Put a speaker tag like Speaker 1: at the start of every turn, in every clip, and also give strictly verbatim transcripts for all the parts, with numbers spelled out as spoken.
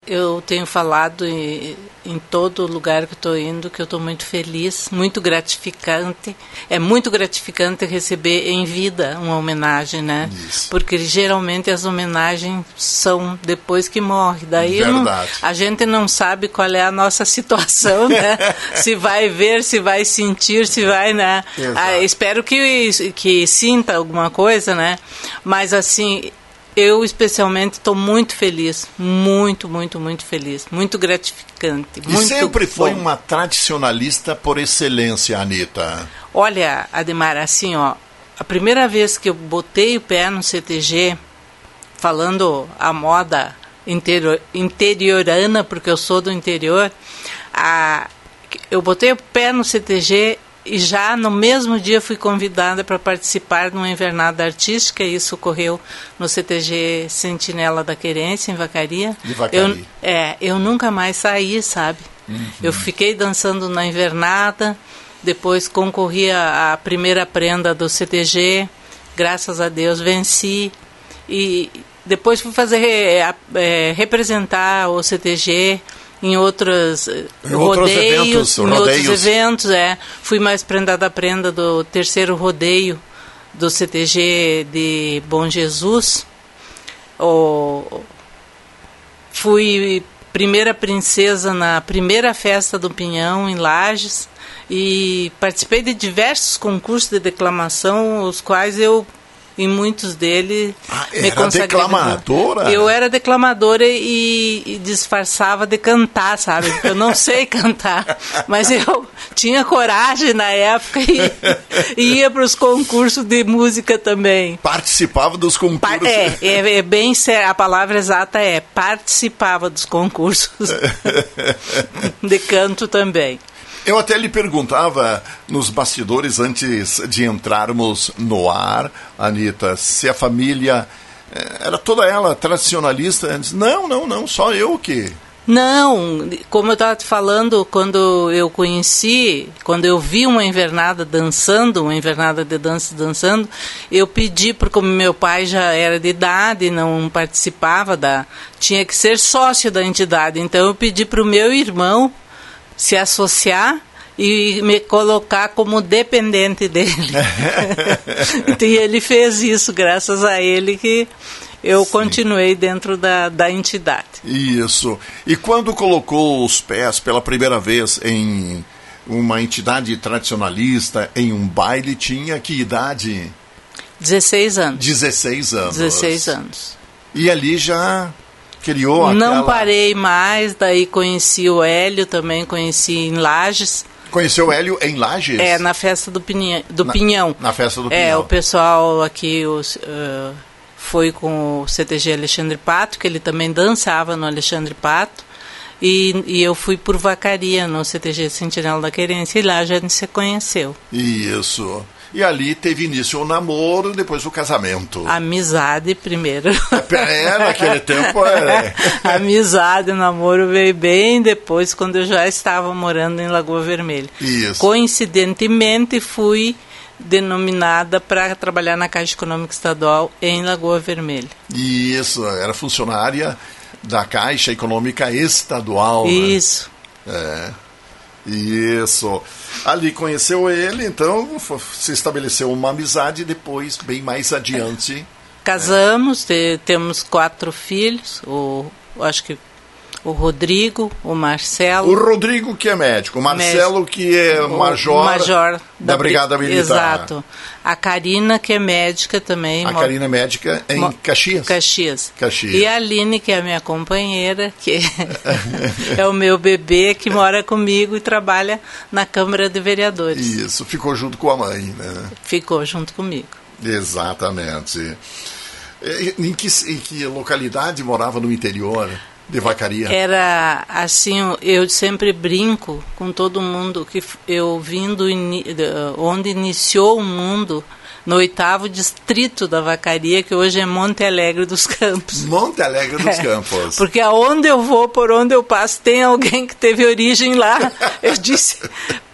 Speaker 1: eu tenho falado em, em todo lugar que estou indo que eu estou muito feliz, muito gratificante. É muito gratificante receber em vida uma homenagem, né? Isso. Porque geralmente as homenagens são depois que morre. Daí não, a gente não sabe qual é a nossa situação, né? Se vai ver, se vai sentir, se vai, né? Ah, espero que, que sinta alguma coisa, né? Mas assim... Eu, especialmente, estou muito feliz, muito, muito, muito feliz, muito gratificante.
Speaker 2: E
Speaker 1: muito
Speaker 2: sempre
Speaker 1: bom.
Speaker 2: foi uma tradicionalista por excelência, Anita.
Speaker 1: Olha, Ademar, assim, ó, a primeira vez que eu botei o pé no C T G, falando a moda interior, interiorana, porque eu sou do interior, a, eu botei o pé no C T G e já no mesmo dia fui convidada para participar de uma invernada artística, e isso ocorreu no C T G Sentinela da Querência, em Vacaria.
Speaker 2: De Vacaria.
Speaker 1: Eu, é, eu nunca mais saí, sabe? Uhum. Eu fiquei dançando na invernada, depois concorri à primeira prenda do C T G, graças a Deus venci, e depois fui fazer, é, é, representar o C T G em outros,
Speaker 2: em outros
Speaker 1: rodeios,
Speaker 2: eventos,
Speaker 1: em
Speaker 2: rodeios.
Speaker 1: outros eventos, é. Fui mais prendada a prenda do terceiro rodeio do C T G de Bom Jesus. O, fui primeira princesa na primeira festa do Pinhão, em Lages, e participei de diversos concursos de declamação, os quais eu... Em muitos deles...
Speaker 2: Ah, era declamadora?
Speaker 1: Eu era declamadora e, e disfarçava de cantar, sabe? Eu não sei cantar, mas eu tinha coragem na época e, e ia para os concursos de música também.
Speaker 2: Participava dos concursos?
Speaker 1: É, é, é bem sério, a palavra exata é participava dos concursos de canto também.
Speaker 2: Eu até lhe perguntava nos bastidores, antes de entrarmos no ar, Anita, se a família era toda ela tradicionalista. Antes. Não, não, não, só eu que...
Speaker 1: Não, como eu estava te falando, quando eu conheci, quando eu vi uma invernada dançando, uma invernada de dança dançando, eu pedi, porque como meu pai já era de idade, não participava da... Tinha que ser sócio da entidade, então eu pedi para o meu irmão se associar e me colocar como dependente dele. E ele fez isso, graças a ele que eu Sim. continuei dentro da, da entidade.
Speaker 2: Isso. E quando colocou os pés pela primeira vez em uma entidade tradicionalista, em um baile, tinha que idade?
Speaker 1: dezesseis anos.
Speaker 2: dezesseis anos.
Speaker 1: dezesseis anos.
Speaker 2: E ali já... Criou aquela...
Speaker 1: Não parei mais, daí conheci o Hélio também, conheci em Lages.
Speaker 2: Conheceu o Hélio em Lages?
Speaker 1: É, na festa do, Pinha, do
Speaker 2: na,
Speaker 1: Pinhão.
Speaker 2: Na festa do Pinhão.
Speaker 1: É, o pessoal aqui os, uh, foi com o C T G Alexandre Pato, que ele também dançava no Alexandre Pato, e, e eu fui por Vacaria no C T G Sentinela da Querência, e lá a gente se conheceu.
Speaker 2: Isso. E ali teve início o namoro, depois o casamento.
Speaker 1: Amizade primeiro.
Speaker 2: É, naquele tempo é.
Speaker 1: Amizade, o namoro veio bem depois, quando eu já estava morando em Lagoa Vermelha.
Speaker 2: Isso.
Speaker 1: Coincidentemente, fui denominada para trabalhar na Caixa Econômica Estadual em Lagoa Vermelha.
Speaker 2: Isso, era funcionária da Caixa Econômica Estadual.
Speaker 1: Isso.
Speaker 2: Né? É. Isso. Ali conheceu ele, então se estabeleceu uma amizade e depois, bem mais adiante...
Speaker 1: Casamos, é. te, temos quatro filhos, o, acho que o Rodrigo, o Marcelo...
Speaker 2: O Rodrigo que é médico, o Marcelo médico, que é major, major da, da Brigada Militar.
Speaker 1: Exato. A Karina que é médica também.
Speaker 2: A Karina é médica em Mo, Caxias.
Speaker 1: Caxias.
Speaker 2: Caxias.
Speaker 1: E a Aline, que é a minha companheira, que é o meu bebê, que mora comigo e trabalha na Câmara de Vereadores.
Speaker 2: Isso, ficou junto com a mãe, né?
Speaker 1: Ficou junto comigo.
Speaker 2: Exatamente. Em que, em que localidade morava no interior de Vacaria?
Speaker 1: Era assim, eu sempre brinco com todo mundo que eu vim do onde iniciou o mundo, no oitavo distrito da Vacaria, que hoje é Monte Alegre dos Campos.
Speaker 2: Monte Alegre dos
Speaker 1: é,
Speaker 2: Campos.
Speaker 1: Porque aonde eu vou, por onde eu passo, tem alguém que teve origem lá. Eu disse,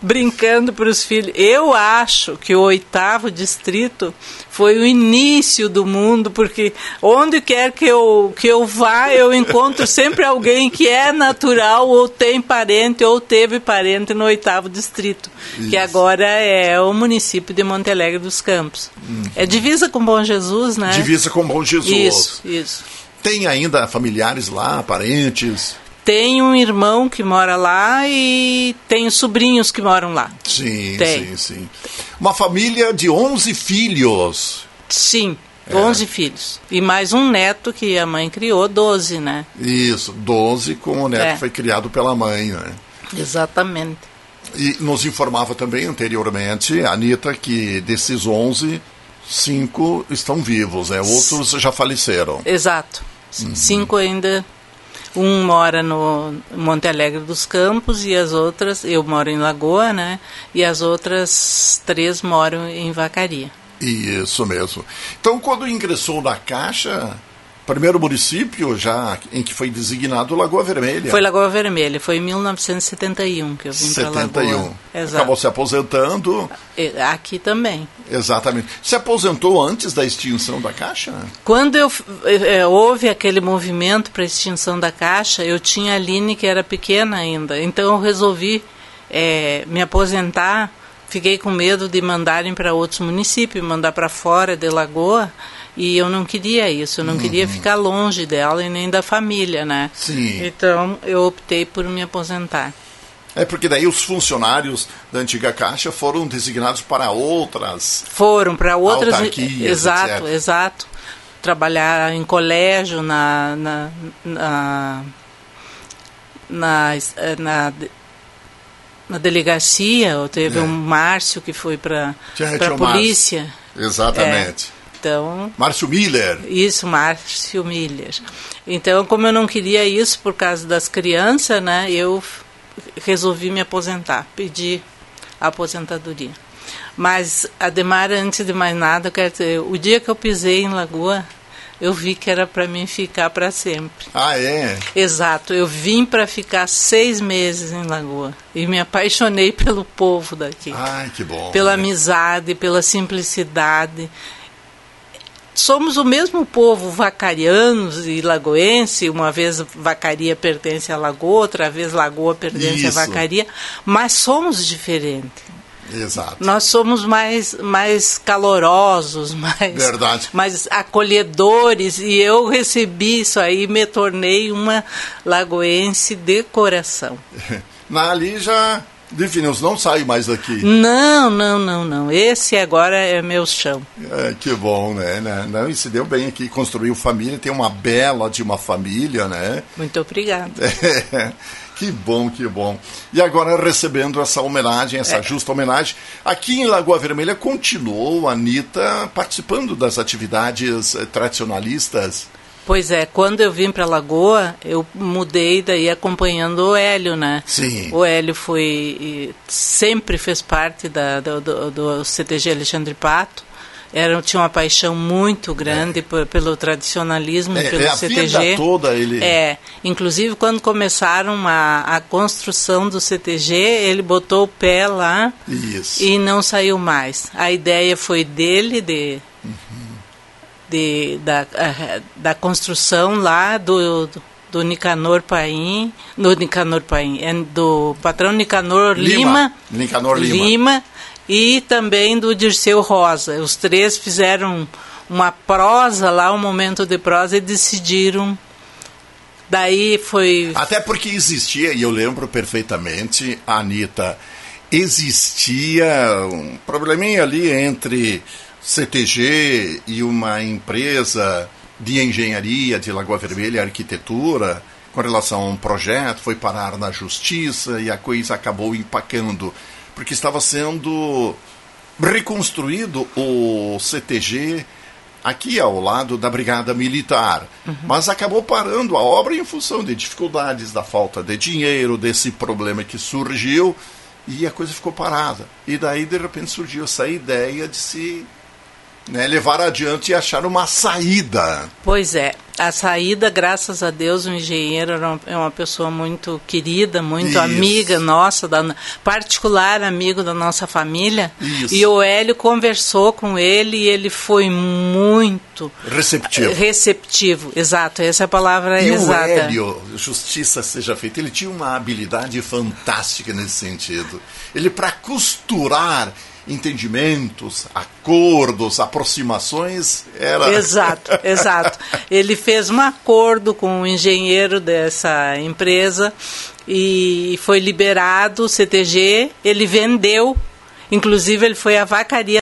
Speaker 1: brincando para os filhos. Eu acho que o oitavo distrito foi o início do mundo, porque onde quer que eu, que eu vá, eu encontro sempre alguém que é natural, ou tem parente, ou teve parente no oitavo distrito, Isso. que agora é o município de Monte Alegre dos Campos. Uhum. É divisa com Bom Jesus, né?
Speaker 2: Divisa com Bom Jesus.
Speaker 1: Isso, isso.
Speaker 2: Tem ainda familiares lá, parentes?
Speaker 1: Tem um irmão que mora lá e tem sobrinhos que moram lá.
Speaker 2: Sim,
Speaker 1: tem.
Speaker 2: sim, sim. Uma família de onze filhos.
Speaker 1: Sim, é. onze filhos. E mais um neto que a mãe criou, doze, né?
Speaker 2: Isso, doze com o neto
Speaker 1: é.
Speaker 2: que foi criado pela mãe, né?
Speaker 1: Exatamente.
Speaker 2: E nos informava também anteriormente, a Anita, que desses onze, cinco estão vivos, né? Outros já faleceram.
Speaker 1: Exato. Uhum. Cinco ainda... Um mora no Monte Alegre dos Campos e as outras, eu moro em Lagoa, né? E as outras três moram em Vacaria.
Speaker 2: Isso mesmo. Então, quando ingressou na Caixa, primeiro município já em que foi designado Lagoa Vermelha.
Speaker 1: Foi Lagoa Vermelha, foi em mil novecentos e setenta e um que eu vim para Lagoa.
Speaker 2: setenta e um.
Speaker 1: Exato.
Speaker 2: Acabou se aposentando.
Speaker 1: Aqui também.
Speaker 2: Exatamente. Se aposentou antes da extinção da Caixa?
Speaker 1: Quando eu, é, houve aquele movimento para a extinção da Caixa, eu tinha a Aline, que era pequena ainda. Então eu resolvi é, me aposentar. Fiquei com medo de mandarem para outros municípios, mandar para fora de Lagoa. E eu não queria isso, eu não uhum. queria ficar longe dela e nem da família, né?
Speaker 2: Sim.
Speaker 1: Então eu optei por me aposentar.
Speaker 2: É porque daí os funcionários da antiga Caixa foram designados para outras...
Speaker 1: Foram para outras...
Speaker 2: autarquias,
Speaker 1: exato,
Speaker 2: etcétera.
Speaker 1: Exato. Trabalhar em colégio, na... na, na, na, na na delegacia, teve é. um Márcio que foi para a polícia.
Speaker 2: Exatamente.
Speaker 1: É. Então,
Speaker 2: Márcio Miller.
Speaker 1: Isso, Márcio Miller. Então, como eu não queria isso por causa das crianças, né, eu resolvi me aposentar, pedi a aposentadoria. Mas, Ademar, antes de mais nada, eu quero dizer, o dia que eu pisei em Lagoa, eu vi que era para mim ficar para sempre.
Speaker 2: Ah, é?
Speaker 1: Exato. Eu vim para ficar seis meses em Lagoa e me apaixonei pelo povo daqui.
Speaker 2: Ai, que bom.
Speaker 1: Pela
Speaker 2: né?
Speaker 1: amizade, pela simplicidade. Somos o mesmo povo, vacarianos e lagoense. Uma vez Vacaria pertence a Lagoa, outra vez Lagoa pertence
Speaker 2: Isso.
Speaker 1: a Vacaria, mas somos diferentes.
Speaker 2: Exato.
Speaker 1: Nós somos mais, mais calorosos, mais,
Speaker 2: Verdade.
Speaker 1: mais acolhedores, e eu recebi isso aí e me tornei uma lagoense de coração.
Speaker 2: Na ali já definiu, não sai mais daqui.
Speaker 1: Não, não, não, não. Esse agora é meu chão.
Speaker 2: É, que bom, né? Não, e se deu bem aqui, construiu família, tem uma bela de uma família, né?
Speaker 1: Muito obrigada.
Speaker 2: É. Que bom, que bom. E agora recebendo essa homenagem, essa é. justa homenagem. Aqui em Lagoa Vermelha continuou a Anita participando das atividades tradicionalistas.
Speaker 1: Pois é, quando eu vim para Lagoa, eu mudei daí acompanhando o Hélio, né?
Speaker 2: Sim.
Speaker 1: O Hélio foi, sempre fez parte da, do, do, do C T G Alexandre Pato. Era, tinha uma paixão muito grande é. por, pelo tradicionalismo,
Speaker 2: é,
Speaker 1: pelo
Speaker 2: é a
Speaker 1: C T G.
Speaker 2: vida toda ele...
Speaker 1: É, inclusive quando começaram a, a construção do C T G, ele botou o pé lá.
Speaker 2: Isso.
Speaker 1: E não saiu mais. A ideia foi dele, de, uhum. de, da, da construção lá do... do do Nicanor Paim, do Nicanor Paim, do patrão Nicanor Lima,
Speaker 2: Lima, Nicanor Lima.
Speaker 1: Lima e também do Dirceu Rosa. Os três fizeram uma prosa lá, um momento de prosa, e decidiram. Daí foi...
Speaker 2: Até porque existia, e eu lembro perfeitamente, Anita, existia um probleminha ali entre C T G e uma empresa de engenharia de Lagoa Vermelha, arquitetura, com relação a um projeto, foi parar na justiça e a coisa acabou empacando, porque estava sendo reconstruído o C T G aqui ao lado da Brigada Militar, uhum. mas acabou parando a obra em função de dificuldades, da falta de dinheiro, desse problema que surgiu, e a coisa ficou parada. E daí, de repente, surgiu essa ideia de se né, levar adiante e achar uma saída.
Speaker 1: Pois é. A saída, graças a Deus, o engenheiro é uma pessoa muito querida, muito Isso. amiga nossa, da, particular amigo da nossa família. Isso. E o Hélio conversou com ele e ele foi muito...
Speaker 2: Receptivo.
Speaker 1: Receptivo, exato, essa é a palavra
Speaker 2: e
Speaker 1: exata.
Speaker 2: E o Hélio, justiça seja feita, ele tinha uma habilidade fantástica nesse sentido. Ele, para costurar entendimentos, acordos, aproximações, era...
Speaker 1: Exato, exato. Ele fez um acordo com o engenheiro dessa empresa e foi liberado o C T G, ele vendeu, inclusive ele foi à vacaria